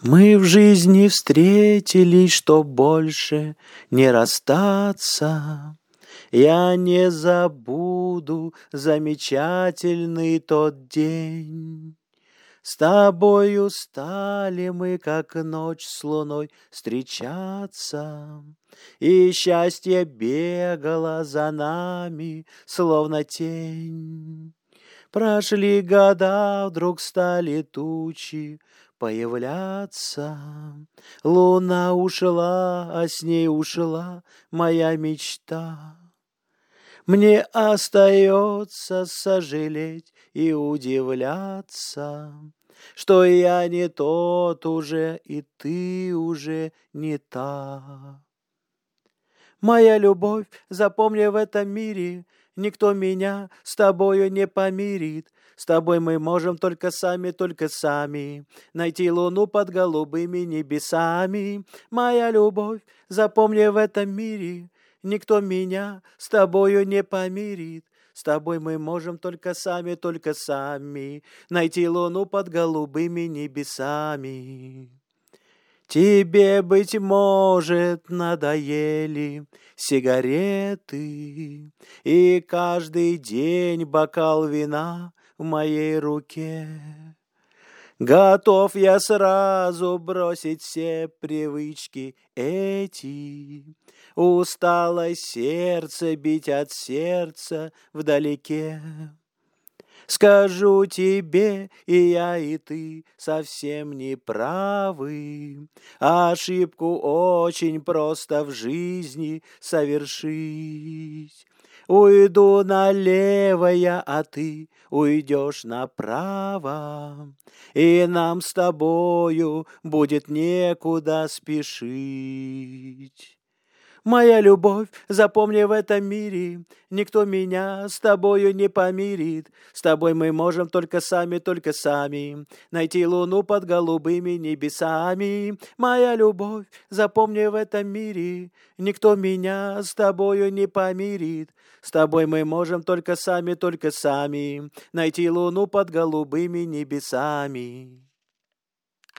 Мы в жизни встретились, чтоб больше не расстаться. Я не забуду замечательный тот день. С тобою стали мы, как ночь с луной, встречаться, и счастье бегало за нами, словно тень. Прошли года, вдруг стали тучи появляться. Луна ушла, а с ней ушла моя мечта. Мне остается сожалеть и удивляться, что я не тот уже, и ты уже не та. Моя любовь, запомни в этом мире, никто меня с тобою не помирит. С тобой мы можем только сами найти луну под голубыми небесами. Моя любовь, запомни в этом мире, никто меня с тобою не помирит. С тобой мы можем только сами найти луну под голубыми небесами. Тебе, быть может, надоели сигареты, и каждый день бокал вина в моей руке. Готов я сразу бросить все привычки эти. Устало сердце бить от сердца вдалеке. Скажу тебе, и я, и ты совсем не правы. Ошибку очень просто в жизни совершить. Уйду налево я, а ты уйдешь направо, и нам с тобою будет некуда спешить. Моя любовь, запомни в этом мире, никто меня с тобою не помирит. С тобой мы можем только сами найти луну под голубыми небесами. Моя любовь, запомни в этом мире, никто меня с тобою не помирит. С тобой мы можем только сами найти луну под голубыми небесами.